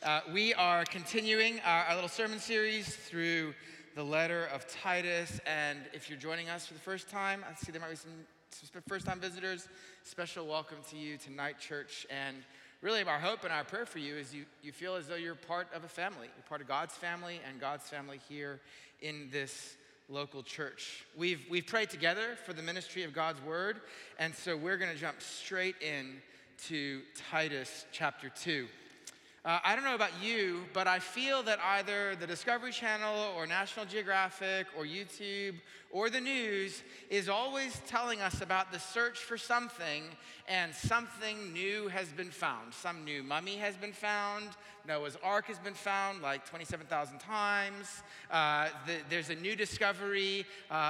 We are continuing our little sermon series through the letter of Titus. And if you're joining us for the first time, I see there might be some first-time visitors. Special welcome to you tonight, church. And really our hope and our prayer for you is you feel as though you're part of a family. You're part of God's family and God's family here in this local church. We've prayed together for the ministry of God's word. And so we're going to jump straight in to Titus chapter 2. I don't know about you, but I feel that either the Discovery Channel or National Geographic or YouTube or the news is always telling us about the search for something, and something new has been found. Some new mummy has been found. Noah's Ark has been found like 27,000 times. There's a new discovery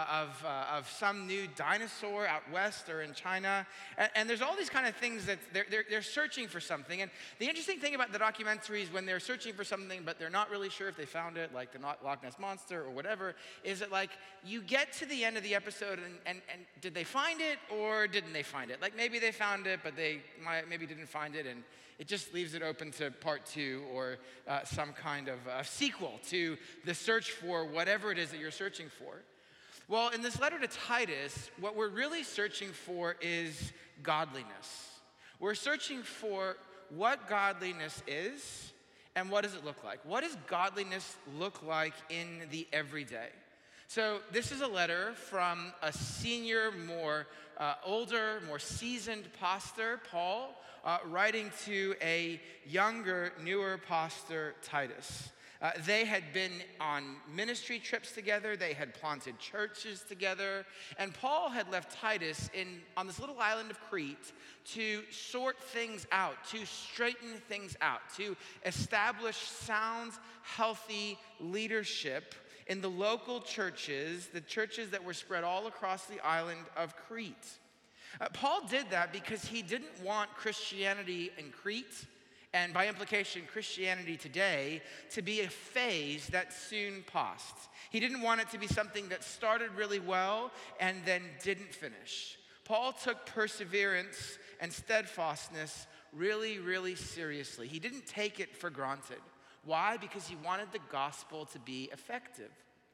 of some new dinosaur out west or in China. And there's all these kind of things that they're searching for something. And the interesting thing about the documentaries when they're searching for something but they're not really sure if they found it, like the Loch Ness Monster or whatever, is that like you get to the end of the episode and did they find it or didn't they find it? Like maybe they found it but they maybe didn't find it, and it just leaves it open to part 2 or some kind of sequel to the search for whatever it is that you're searching for. Well, in this letter to Titus, what we're really searching for is godliness. We're searching for what godliness is and what does it look like. What does godliness look like in the everyday? So this is a letter from a senior, more older, more seasoned pastor, Paul, writing to a younger, newer pastor, Titus. They had been on ministry trips together. They had planted churches together. And Paul had left Titus on this little island of Crete to sort things out, to straighten things out, to establish sound, healthy leadership in the local churches, the churches that were spread all across the island of Crete. Paul did that because he didn't want Christianity in Crete, and by implication, Christianity today, to be a phase that soon passed. He didn't want it to be something that started really well and then didn't finish. Paul took perseverance and steadfastness really, really seriously. He didn't take it for granted. Why? Because he wanted the gospel to be effective.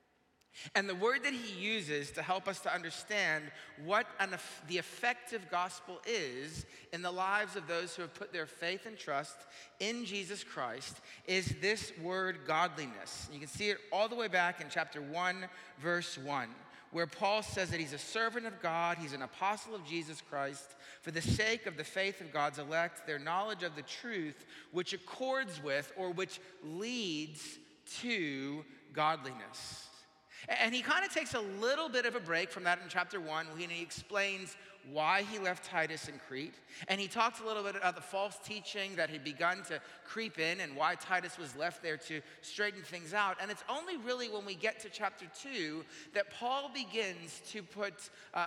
And the word that he uses to help us to understand what the effective gospel is in the lives of those who have put their faith and trust in Jesus Christ is this word godliness. You can see it all the way back in chapter 1, verse 1, where Paul says that he's a servant of God, he's an apostle of Jesus Christ, for the sake of the faith of God's elect, their knowledge of the truth, which accords with or which leads to godliness. And he kind of takes a little bit of a break from that in chapter 1 when he explains why he left Titus in Crete. And he talks a little bit about the false teaching that had begun to creep in and why Titus was left there to straighten things out. And it's only really when we get to chapter 2 that Paul begins to put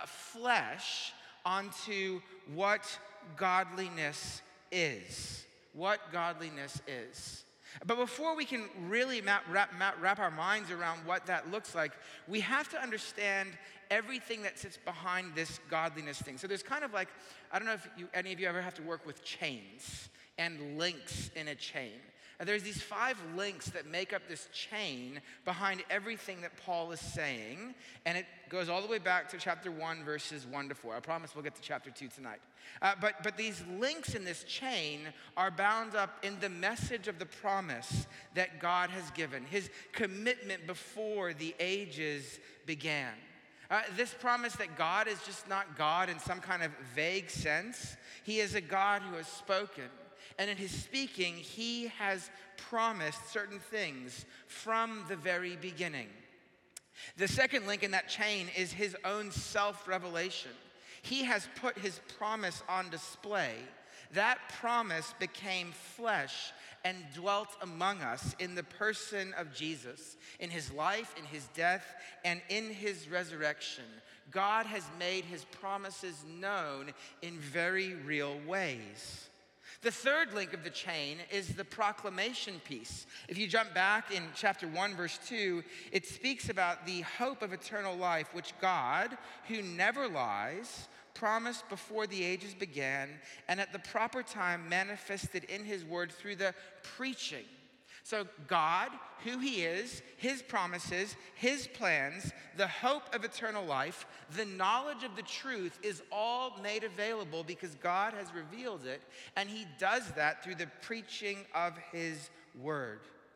flesh onto what godliness is. What godliness is. But before we can really wrap our minds around what that looks like, we have to understand everything that sits behind this godliness thing. So there's kind of like, I don't know if any of you ever have to work with chains and links in a chain. And there's these 5 links that make up this chain behind everything that Paul is saying. And it goes all the way back to chapter 1, verses 1 to 4. I promise we'll get to chapter 2 tonight. But these links in this chain are bound up in the message of the promise that God has given, his commitment before the ages began. This promise that God is just not God in some kind of vague sense. He is a God who has spoken. And in his speaking, he has promised certain things from the very beginning. The second link in that chain is his own self-revelation. He has put his promise on display. That promise became flesh and dwelt among us in the person of Jesus. In his life, in his death, and in his resurrection, God has made his promises known in very real ways. The third link of the chain is the proclamation piece. If you jump back in chapter 1, verse 2, it speaks about the hope of eternal life, which God, who never lies, promised before the ages began, and at the proper time manifested in his word through the preaching So God, who he is, his promises, his plans, the hope of eternal life, the knowledge of the truth is all made available because God has revealed it, and he does that through the preaching of his word.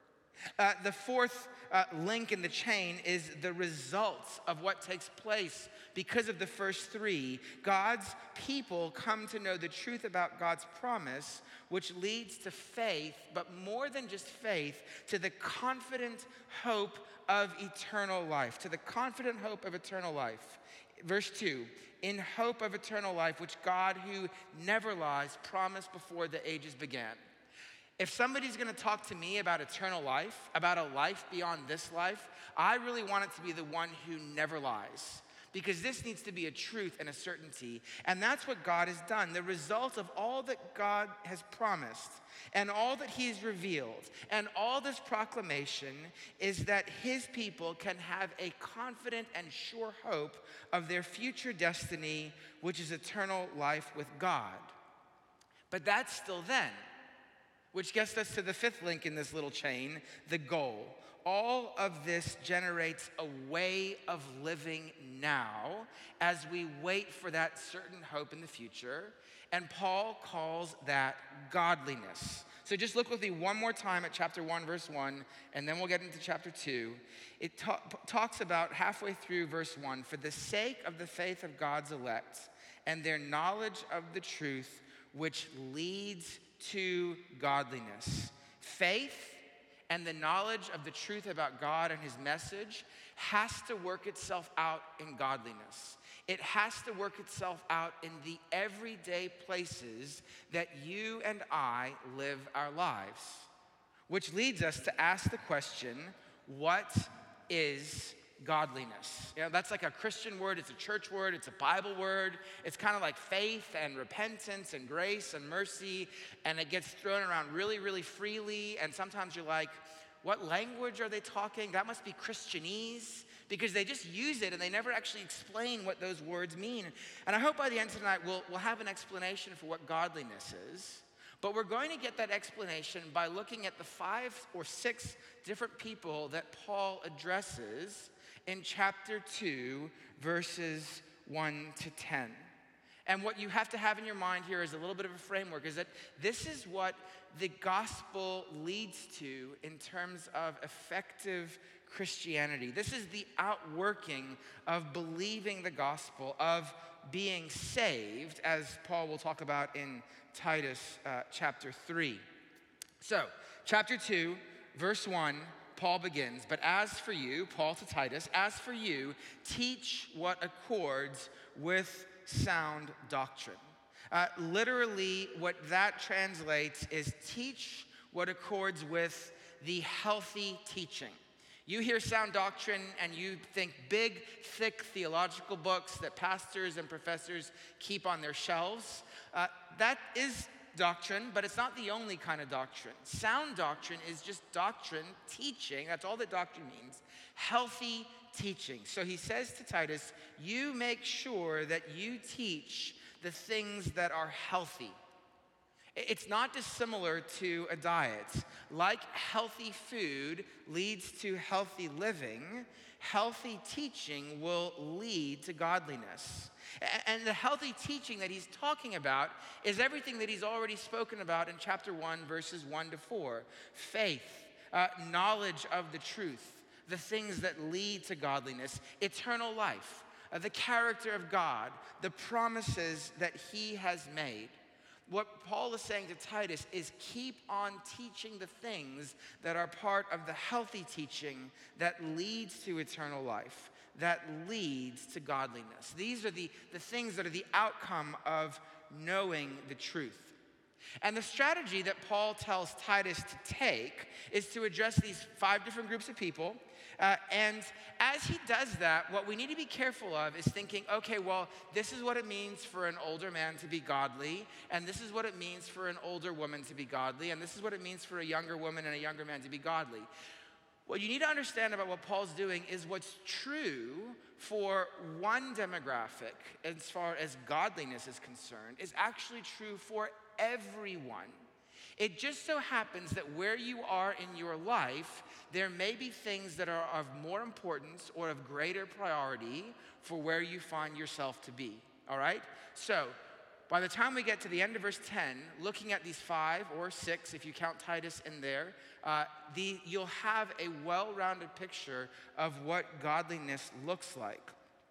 The fourth link in the chain is the results of what takes place because of the first three. God's people come to know the truth about God's promise, which leads to faith, but more than just faith, to the confident hope of eternal life, to the confident hope of eternal life. Verse 2, in hope of eternal life, which God, who never lies, promised before the ages began. If somebody's going to talk to me about eternal life, about a life beyond this life, I really want it to be the one who never lies. Because this needs to be a truth and a certainty. And that's what God has done. The result of all that God has promised and all that he's revealed and all this proclamation is that his people can have a confident and sure hope of their future destiny, which is eternal life with God. But that's still then. Which gets us to the fifth link in this little chain, the goal. All of this generates a way of living now as we wait for that certain hope in the future. And Paul calls that godliness. So just look with me one more time at chapter 1, verse 1, and then we'll get into chapter 2. It talks about halfway through verse 1, for the sake of the faith of God's elect and their knowledge of the truth, which leads to godliness. Faith and the knowledge of the truth about God and his message has to work itself out in godliness. It has to work itself out in the everyday places that you and I live our lives. Which leads us to ask the question, what is godliness? You know, that's like a Christian word, it's a church word, it's a Bible word. It's kind of like faith and repentance and grace and mercy, and it gets thrown around really, really freely. And sometimes you're like, what language are they talking? That must be Christianese, because they just use it and they never actually explain what those words mean. And I hope by the end of tonight we'll have an explanation for what godliness is. But we're going to get that explanation by looking at the 5 or 6 different people that Paul addresses in chapter 2, verses 1 to 10. And what you have to have in your mind here is a little bit of a framework, is that this is what the gospel leads to in terms of effective Christianity. This is the outworking of believing the gospel, of being saved, as Paul will talk about in Titus chapter 3. So, chapter 2, verse 1, Paul begins, but as for you, Paul to Titus, as for you, teach what accords with sound doctrine. Literally, what that translates is teach what accords with the healthy teaching. You hear sound doctrine and you think big, thick theological books that pastors and professors keep on their shelves. That is doctrine, but it's not the only kind of doctrine. Sound doctrine is just doctrine, teaching. That's all that doctrine means. Healthy teaching. So he says to Titus, you make sure that you teach the things that are healthy. It's not dissimilar to a diet. Like healthy food leads to healthy living, healthy teaching will lead to godliness. And the healthy teaching that he's talking about is everything that he's already spoken about in chapter 1, verses 1 to 4. Faith, knowledge of the truth, the things that lead to godliness, eternal life, the character of God, the promises that he has made. What Paul is saying to Titus is keep on teaching the things that are part of the healthy teaching that leads to eternal life, that leads to godliness. These are the things that are the outcome of knowing the truth. And the strategy that Paul tells Titus to take is to address these 5 different groups of people. And as he does that, what we need to be careful of is thinking, okay, well, this is what it means for an older man to be godly, and this is what it means for an older woman to be godly, and this is what it means for a younger woman and a younger man to be godly. What you need to understand about what Paul's doing is what's true for one demographic as far as godliness is concerned is actually true for everyone. It just so happens that where you are in your life, there may be things that are of more importance or of greater priority for where you find yourself to be, all right? So, by the time we get to the end of verse 10, looking at these 5 or 6, if you count Titus in there, you'll have a well-rounded picture of what godliness looks like.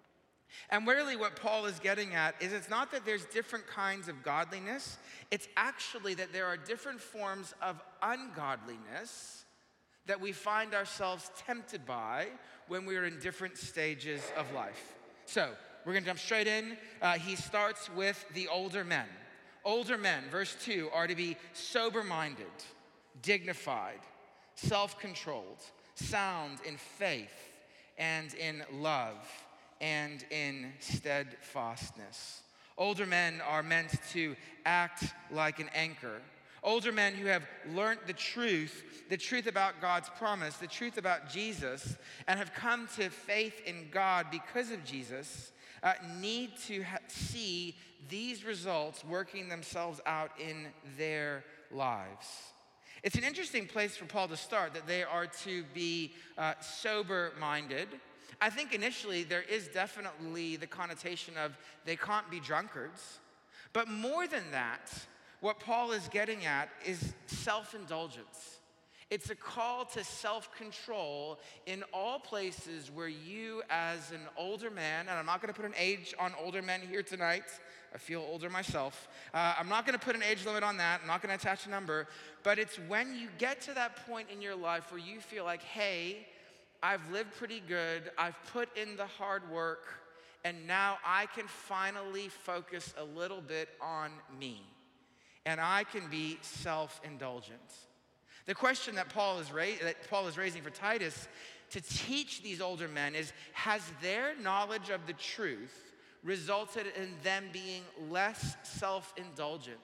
And really what Paul is getting at is it's not that there's different kinds of godliness, it's actually that there are different forms of ungodliness that we find ourselves tempted by when we're in different stages of life. So, we're gonna jump straight in. He starts with the older men. Older men, verse 2, are to be sober-minded, dignified, self-controlled, sound in faith and in love and in steadfastness. Older men are meant to act like an anchor. Older men who have learned the truth about God's promise, the truth about Jesus, and have come to faith in God because of Jesus, need to see these results working themselves out in their lives. It's an interesting place for Paul to start, that they are to be sober-minded. I think initially there is definitely the connotation of they can't be drunkards. But more than that, what Paul is getting at is self-indulgence. It's a call to self-control in all places where you as an older man, and I'm not gonna put an age on older men here tonight. I feel older myself. I'm not gonna put an age limit on that. I'm not gonna attach a number. But it's when you get to that point in your life where you feel like, hey, I've lived pretty good. I've put in the hard work. And now I can finally focus a little bit on me. And I can be self-indulgent. The question that Paul is raising for Titus to teach these older men is, has their knowledge of the truth resulted in them being less self-indulgent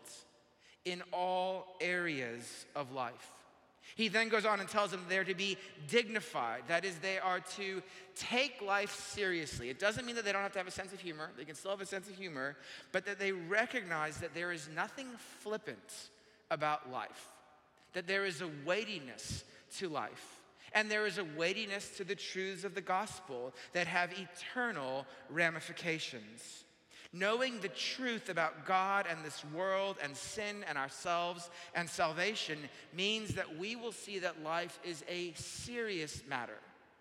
in all areas of life? He then goes on and tells them they're to be dignified. That is, they are to take life seriously. It doesn't mean that they don't have to have a sense of humor. They can still have a sense of humor, but that they recognize that there is nothing flippant about life, that there is a weightiness to life, and there is a weightiness to the truths of the gospel that have eternal ramifications. Knowing the truth about God and this world and sin and ourselves and salvation means that we will see that life is a serious matter.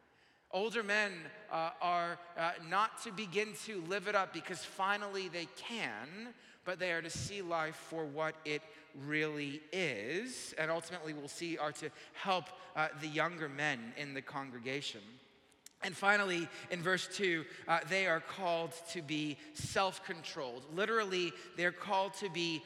Older men are not to begin to live it up because finally they can, but they are to see life for what it really is, and ultimately we'll see are to help the younger men in the congregation. And finally, in verse 2, they are called to be self-controlled. Literally, they're called to be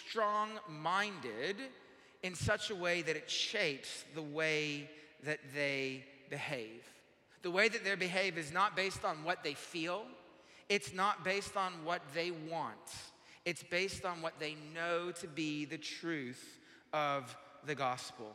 strong-minded in such a way that it shapes the way that they behave. The way that they behave is not based on what they feel. It's not based on what they want. It's based on what they know to be the truth of the gospel.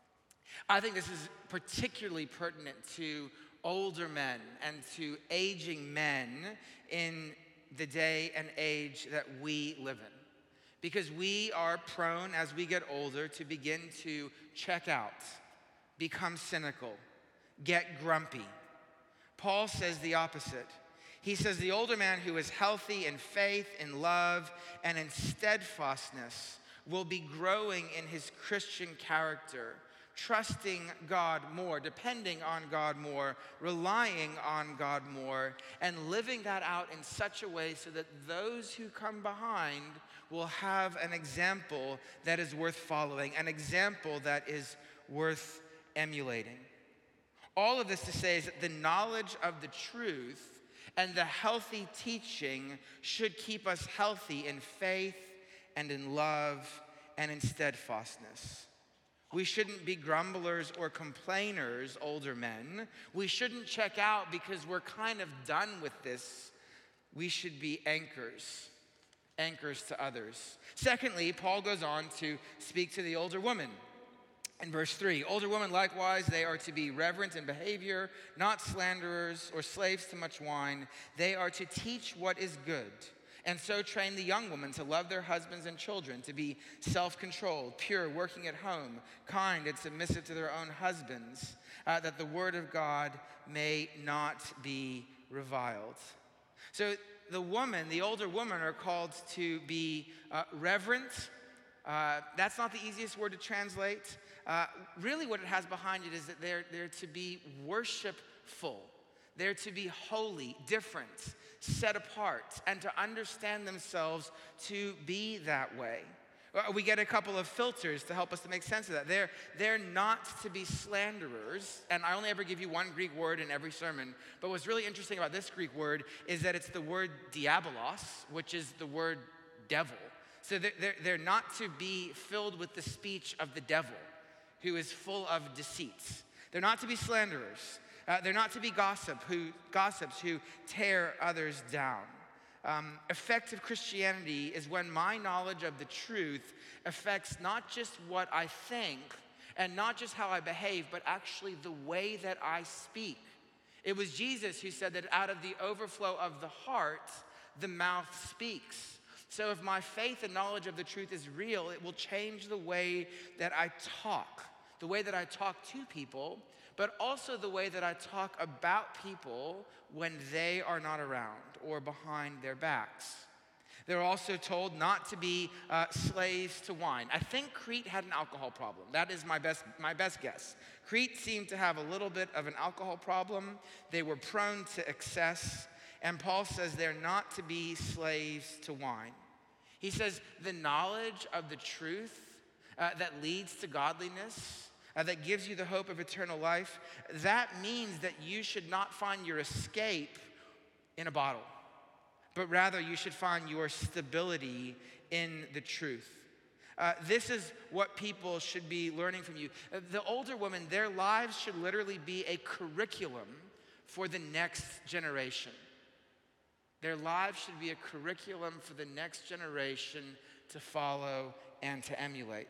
I think this is particularly pertinent to older men and to aging men in the day and age that we live in. Because we are prone, as we get older, to begin to check out, become cynical, get grumpy. Paul says the opposite. He says the older man who is healthy in faith, in love, and in steadfastness will be growing in his Christian character, trusting God more, depending on God more, relying on God more, and living that out in such a way so that those who come behind will have an example that is worth following, an example that is worth emulating. All of this to say is that the knowledge of the truth and the healthy teaching should keep us healthy in faith and in love and in steadfastness. We shouldn't be grumblers or complainers, older men. We shouldn't check out because we're kind of done with this. We should be anchors to others. Secondly, Paul goes on to speak to the older woman. In verse 3, older women likewise, they are to be reverent in behavior, not slanderers or slaves to much wine. They are to teach what is good And so train the young women to love their husbands and children, to be self-controlled, pure, working at home, kind, and submissive to their own husbands, that the word of God may not be reviled. So the older women are called to be reverent. That's not the easiest word to translate. Really what it has behind it is that they're to be worshipful. They're to be holy, different, set apart, and to understand themselves to be that way. We get a couple of filters to help us to make sense of that. They're not to be slanderers, and I only ever give you one Greek word in every sermon, but what's really interesting about this Greek word is that it's the word diabolos, which is the word devil. So they're not to be filled with the speech of the devil, who is full of deceits. They're not to be slanderers. They're not to be gossips who tear others down. Effective Christianity is when my knowledge of the truth affects not just what I think and not just how I behave, but actually the way that I speak. It was Jesus who said that out of the overflow of the heart, the mouth speaks. So if my faith and knowledge of the truth is real, it will change the way that I talk to people, but also the way that I talk about people when they are not around or behind their backs. They're also told not to be slaves to wine. I think Crete had an alcohol problem. That is my best guess. Crete seemed to have a little bit of an alcohol problem. They were prone to excess. And Paul says they're not to be slaves to wine. He says the knowledge of the truth that leads to godliness, that gives you the hope of eternal life, that means that you should not find your escape in a bottle, but rather you should find your stability in the truth. This is what people should be learning from you. The older women, their lives should literally be a curriculum for the next generation. Their lives should be a curriculum for the next generation to follow and to emulate.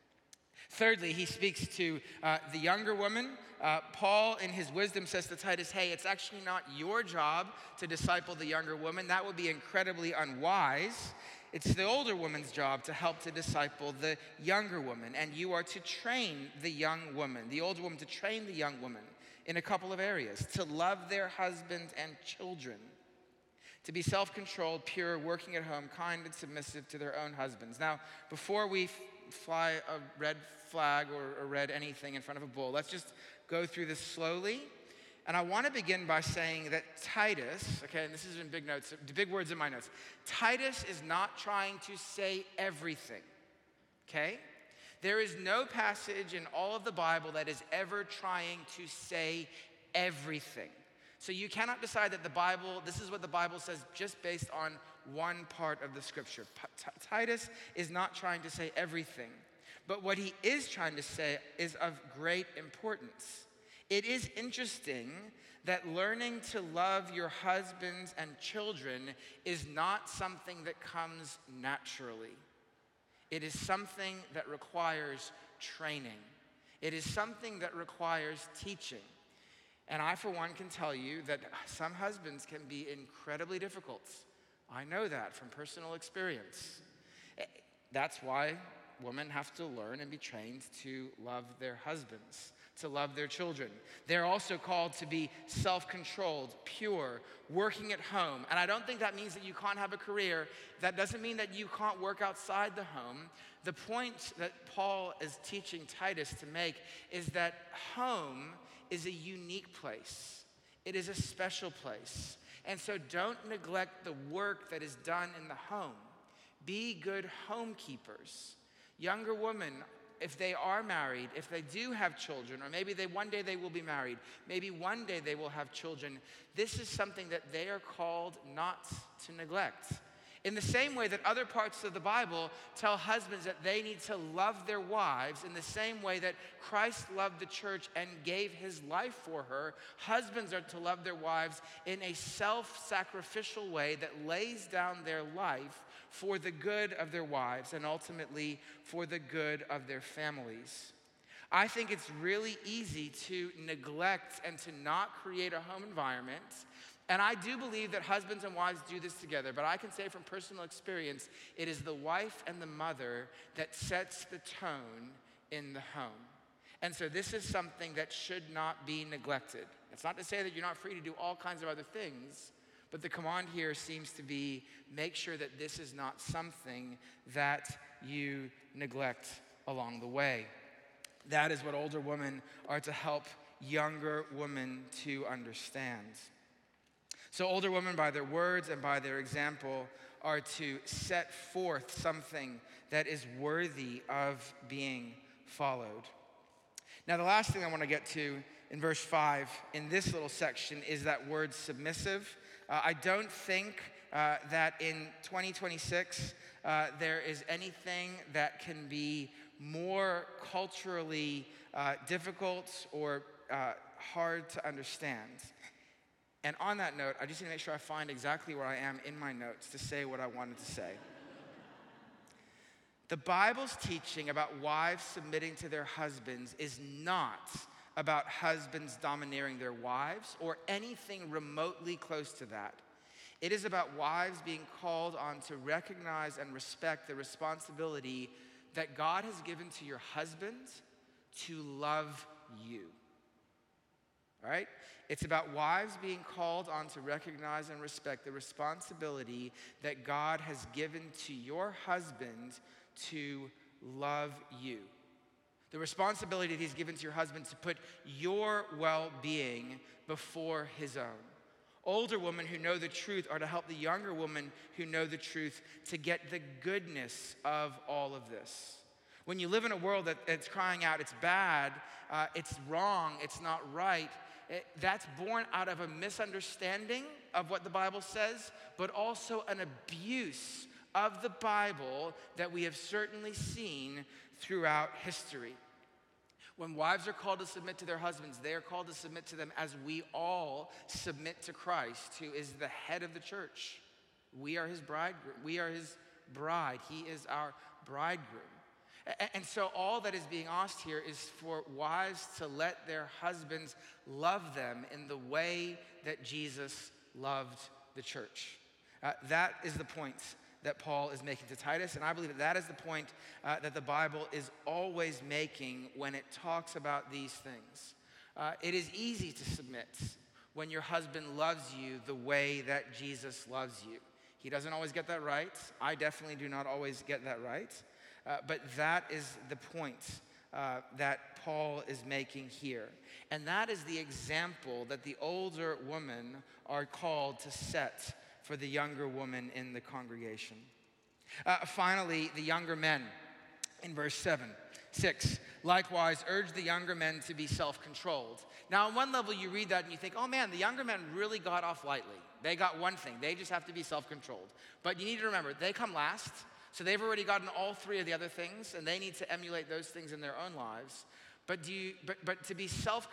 Thirdly, he speaks to the younger woman. Paul, in his wisdom, says to Titus, hey, it's actually not your job to disciple the younger woman. That would be incredibly unwise. It's the older woman's job to help to disciple the younger woman. And you are to train the young woman, the older woman, to train the young woman in a couple of areas. To love their husbands and children. To be self-controlled, pure, working at home, kind and submissive to their own husbands. Now, before we fly a red flag or a red anything in front of a bull, let's just go through this slowly. And I want to begin by saying that Titus, okay, and this is in big notes, big words in my notes. Titus is not trying to say everything, okay? There is no passage in all of the Bible that is ever trying to say everything. So you cannot decide that the Bible, this is what the Bible says just based on one part of the scripture. Titus is not trying to say everything, but what he is trying to say is of great importance. It is interesting that learning to love your husbands and children is not something that comes naturally. It is something that requires training. It is something that requires teaching. And I, for one, can tell you that some husbands can be incredibly difficult. I know that from personal experience. That's why women have to learn and be trained to love their husbands, to love their children. They're also called to be self-controlled, pure, working at home. And I don't think that means that you can't have a career. That doesn't mean that you can't work outside the home. The point that Paul is teaching Titus to make is that home is a unique place. It is a special place. And so don't neglect the work that is done in the home. Be good homekeepers. Younger women, if they are married, if they do have children, or maybe one day they will be married, maybe one day they will have children, this is something that they are called not to neglect. In the same way that other parts of the Bible tell husbands that they need to love their wives, in the same way that Christ loved the church and gave his life for her, husbands are to love their wives in a self-sacrificial way that lays down their life for the good of their wives and ultimately for the good of their families. I think it's really easy to neglect and to not create a home environment And I do believe that husbands and wives do this together, but I can say from personal experience, it is the wife and the mother that sets the tone in the home. And so this is something that should not be neglected. It's not to say that you're not free to do all kinds of other things, but the command here seems to be make sure that this is not something that you neglect along the way. That is what older women are to help younger women to understand. So older women, by their words and by their example, are to set forth something that is worthy of being followed. Now, the last thing I want to get to in verse 5 in this little section is that word submissive. I don't think that in 2026 there is anything that can be more culturally difficult or hard to understand. And on that note, I just need to make sure I find exactly where I am in my notes to say what I wanted to say. The Bible's teaching about wives submitting to their husbands is not about husbands domineering their wives or anything remotely close to that. It is about wives being called on to recognize and respect the responsibility that God has given to your husband to love you. All right? It's about wives being called on to recognize and respect the responsibility that God has given to your husband to love you. The responsibility that he's given to your husband to put your well-being before his own. Older women who know the truth are to help the younger women who know the truth to get the goodness of all of this. When you live in a world that's crying out, it's bad, it's wrong, it's not right, that's born out of a misunderstanding of what the Bible says, but also an abuse of the Bible that we have certainly seen throughout history. When wives are called to submit to their husbands, they are called to submit to them as we all submit to Christ, who is the head of the church. We are his bridegroom. We are his bride. He is our bridegroom. And so all that is being asked here is for wives to let their husbands love them in the way that Jesus loved the church. That is the point that Paul is making to Titus, and I believe that is the point that the Bible is always making when it talks about these things. It is easy to submit when your husband loves you the way that Jesus loves you. He doesn't always get that right. I definitely do not always get that right. But that is the point that Paul is making here. And that is the example that the older women are called to set for the younger woman in the congregation. Finally, the younger men in verse 6, likewise urge the younger men to be self-controlled. Now, on one level, you read that and you think, oh man, the younger men really got off lightly. They got one thing. They just have to be self-controlled. But you need to remember, they come last. So they've already gotten all three of the other things, and they need to emulate those things in their own lives. But to be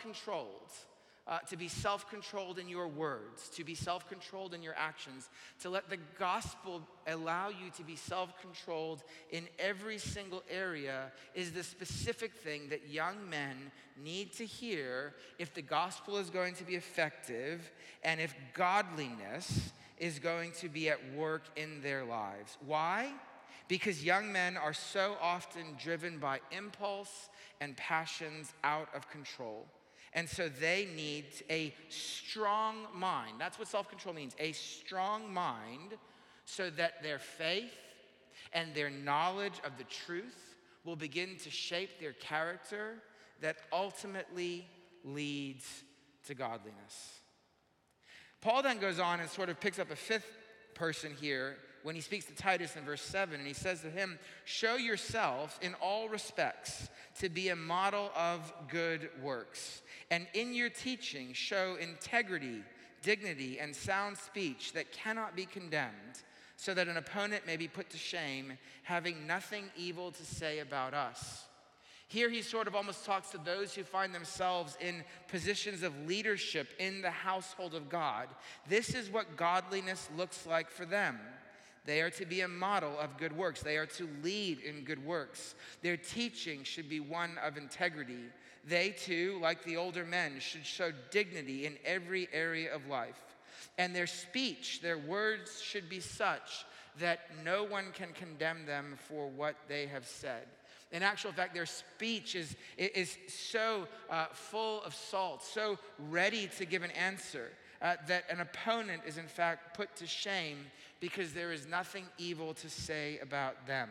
self-controlled in your words, to be self-controlled in your actions, to let the gospel allow you to be self-controlled in every single area is the specific thing that young men need to hear if the gospel is going to be effective and if godliness is going to be at work in their lives. Why? Because young men are so often driven by impulse and passions out of control. And so they need a strong mind. That's what self-control means, a strong mind, so that their faith and their knowledge of the truth will begin to shape their character that ultimately leads to godliness. Paul then goes on and sort of picks up a fifth person here when he speaks to Titus in verse 7, and he says to him, show yourself in all respects to be a model of good works, and in your teaching show integrity, dignity, and sound speech that cannot be condemned, so that an opponent may be put to shame, having nothing evil to say about us. Here he sort of almost talks to those who find themselves in positions of leadership in the household of God. This is what godliness looks like for them. They are to be a model of good works. They are to lead in good works. Their teaching should be one of integrity. They too, like the older men, should show dignity in every area of life. And their speech, their words should be such that no one can condemn them for what they have said. In actual fact, their speech is so full of salt, so ready to give an answer, that an opponent is in fact put to shame because there is nothing evil to say about them.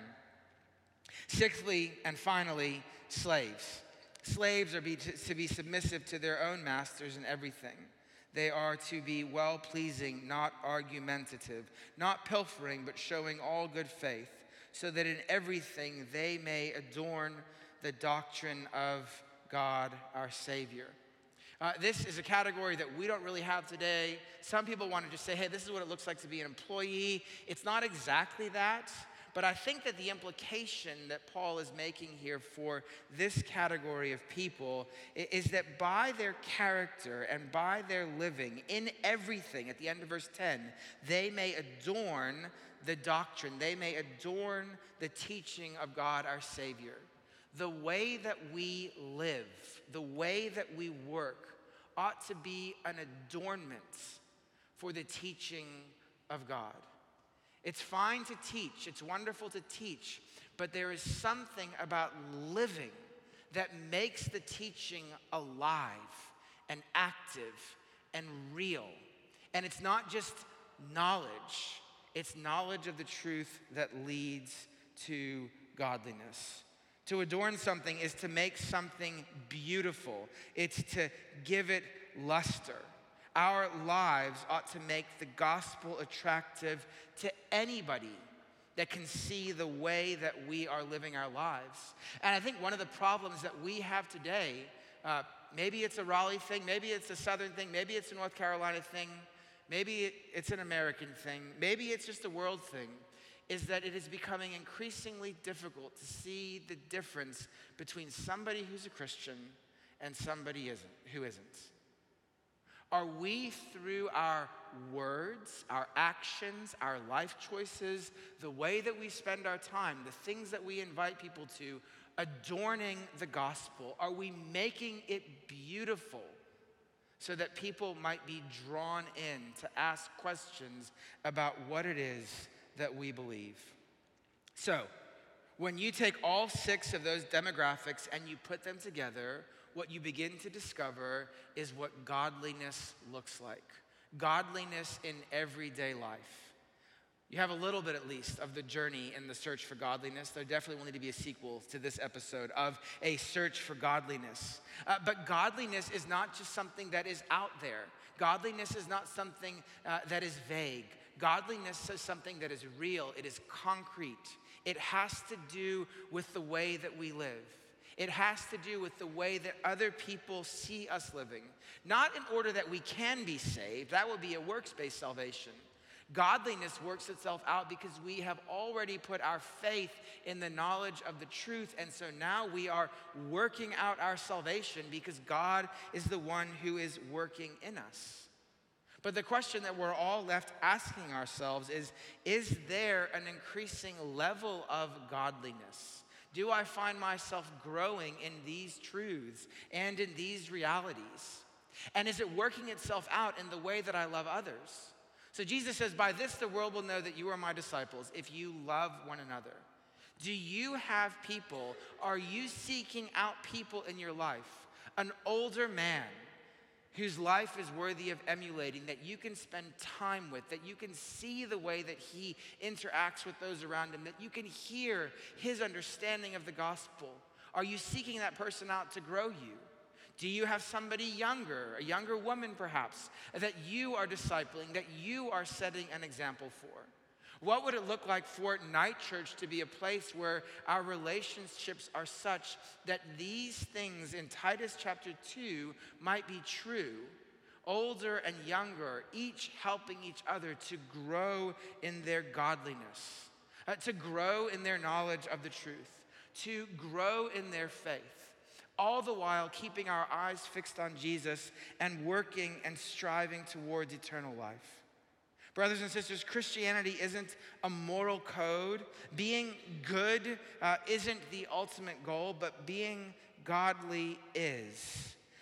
Sixthly and finally, slaves. Slaves are to be submissive to their own masters in everything. They are to be well-pleasing, not argumentative, not pilfering, but showing all good faith, so that in everything they may adorn the doctrine of God our Savior. This is a category that we don't really have today. Some people want to just say, hey, this is what it looks like to be an employee. It's not exactly that. But I think that the implication that Paul is making here for this category of people is that by their character and by their living in everything, at the end of verse 10, they may adorn the doctrine, they may adorn the teaching of God our Savior. The way that we live, the way that we work ought to be an adornment for the teaching of God. It's fine to teach, it's wonderful to teach, but there is something about living that makes the teaching alive and active and real. And it's not just knowledge, it's knowledge of the truth that leads to godliness. To adorn something is to make something beautiful. It's to give it luster. Our lives ought to make the gospel attractive to anybody that can see the way that we are living our lives. And I think one of the problems that we have today, maybe it's a Raleigh thing, maybe it's a Southern thing, maybe it's a North Carolina thing, maybe it's an American thing, maybe it's just a world thing, is that it is becoming increasingly difficult to see the difference between somebody who's a Christian and somebody who isn't. Are we, through our words, our actions, our life choices, the way that we spend our time, the things that we invite people to, adorning the gospel? Are we making it beautiful so that people might be drawn in to ask questions about what it is that we believe? So, when you take all 6 of those demographics and you put them together, what you begin to discover is what godliness looks like. Godliness in everyday life. You have a little bit, at least, of the journey in the search for godliness. There definitely will need to be a sequel to this episode of a search for godliness. But godliness is not just something that is out there. Godliness is not something that is vague. Godliness is something that is real. It is concrete. It has to do with the way that we live. It has to do with the way that other people see us living. Not in order that we can be saved. That would be a works-based salvation. Godliness works itself out because we have already put our faith in the knowledge of the truth. And so now we are working out our salvation because God is the one who is working in us. But the question that we're all left asking ourselves is there an increasing level of godliness? Do I find myself growing in these truths and in these realities? And is it working itself out in the way that I love others? So Jesus says, by this the world will know that you are my disciples if you love one another. Do you have people, are you seeking out people in your life, an older man whose life is worthy of emulating, that you can spend time with, that you can see the way that he interacts with those around him, that you can hear his understanding of the gospel? Are you seeking that person out to grow you? Do you have somebody younger, a younger woman perhaps, that you are discipling, that you are setting an example for? What would it look like for Night Church to be a place where our relationships are such that these things in Titus chapter 2 might be true? Older and younger, each helping each other to grow in their godliness, to grow in their knowledge of the truth, to grow in their faith, all the while keeping our eyes fixed on Jesus and working and striving towards eternal life. Brothers and sisters, Christianity isn't a moral code. Being good isn't the ultimate goal, but being godly is.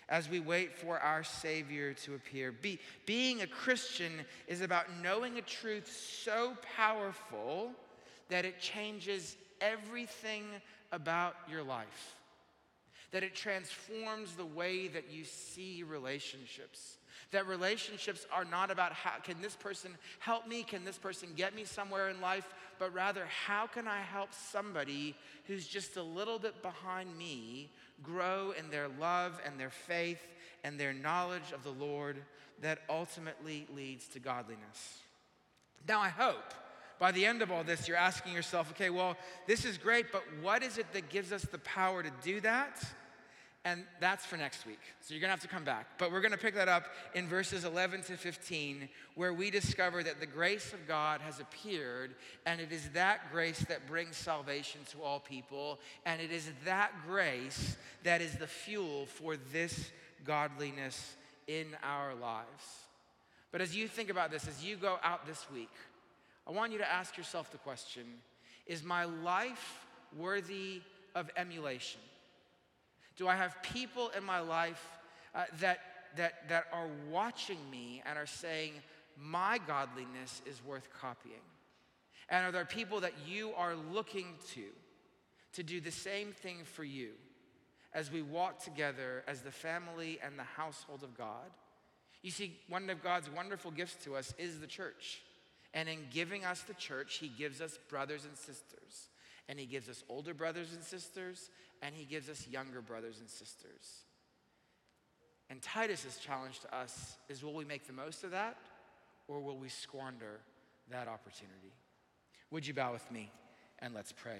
as we wait for our Savior to appear. Being a Christian is about knowing a truth so powerful that it changes everything about your life, that it transforms the way that you see relationships. That relationships are not about how can this person help me, can this person get me somewhere in life, but rather how can I help somebody who's just a little bit behind me grow in their love and their faith and their knowledge of the Lord that ultimately leads to godliness. Now I hope by the end of all this you're asking yourself, okay, well, this is great, but what is it that gives us the power to do that? And that's for next week. So you're going to have to come back. But we're going to pick that up in verses 11 to 15, where we discover that the grace of God has appeared, and it is that grace that brings salvation to all people, and it is that grace that is the fuel for this godliness in our lives. But as you think about this, as you go out this week, I want you to ask yourself the question, is my life worthy of emulation? Do I have people in my life that are watching me and are saying, my godliness is worth copying? And are there people that you are looking to do the same thing for you as we walk together as the family and the household of God? You see, one of God's wonderful gifts to us is the church. And in giving us the church, he gives us brothers and sisters. And he gives us older brothers and sisters, and he gives us younger brothers and sisters. And Titus's challenge to us is, will we make the most of that, or will we squander that opportunity? Would you bow with me, and let's pray.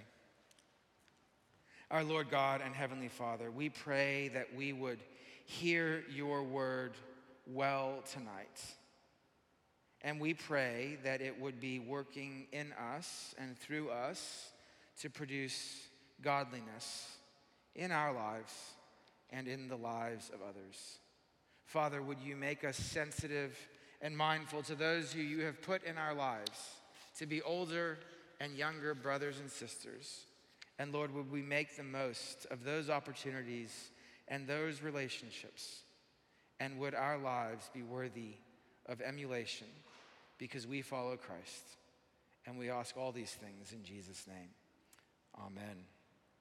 Our Lord God and Heavenly Father, we pray that we would hear your word well tonight. And we pray that it would be working in us and through us to produce godliness in our lives and in the lives of others. Father, would you make us sensitive and mindful to those who you have put in our lives to be older and younger brothers and sisters. And Lord, would we make the most of those opportunities and those relationships? And would our lives be worthy of emulation because we follow Christ? And we ask all these things in Jesus' name. Amen.